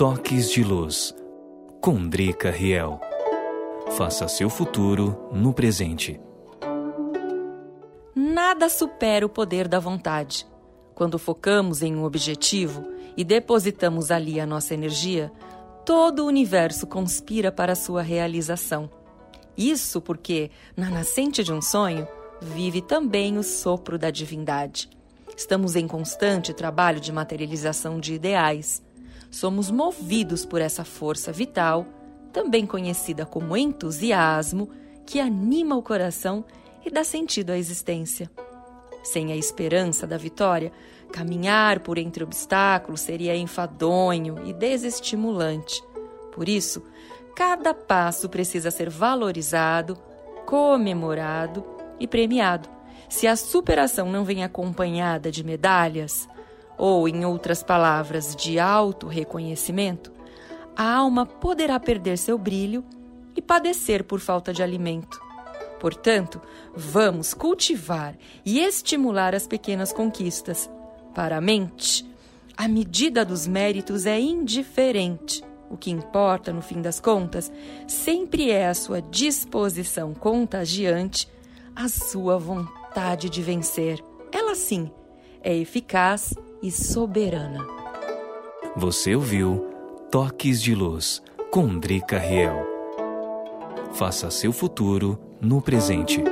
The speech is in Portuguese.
Toques de Luz, com Drica Riel. Faça seu futuro no presente. Nada supera o poder da vontade. Quando focamos em um objetivo e depositamos ali a nossa energia, todo o universo conspira para a sua realização. Isso porque, na nascente de um sonho, vive também o sopro da divindade. Estamos em constante trabalho de materialização de ideais. Somos movidos por essa força vital, também conhecida como entusiasmo, que anima o coração e dá sentido à existência. Sem a esperança da vitória, caminhar por entre obstáculos seria enfadonho e desestimulante. Por isso, cada passo precisa ser valorizado, comemorado e premiado. Se a superação não vem acompanhada de medalhas, ou, em outras palavras, de auto-reconhecimento, a alma poderá perder seu brilho e padecer por falta de alimento. Portanto, vamos cultivar e estimular as pequenas conquistas. Para a mente, a medida dos méritos é indiferente. O que importa, no fim das contas, sempre é a sua disposição contagiante, a sua vontade de vencer. Ela, sim, é eficaz e soberana. Você ouviu Toques de Luz, com Drica Riel. Faça seu futuro no presente.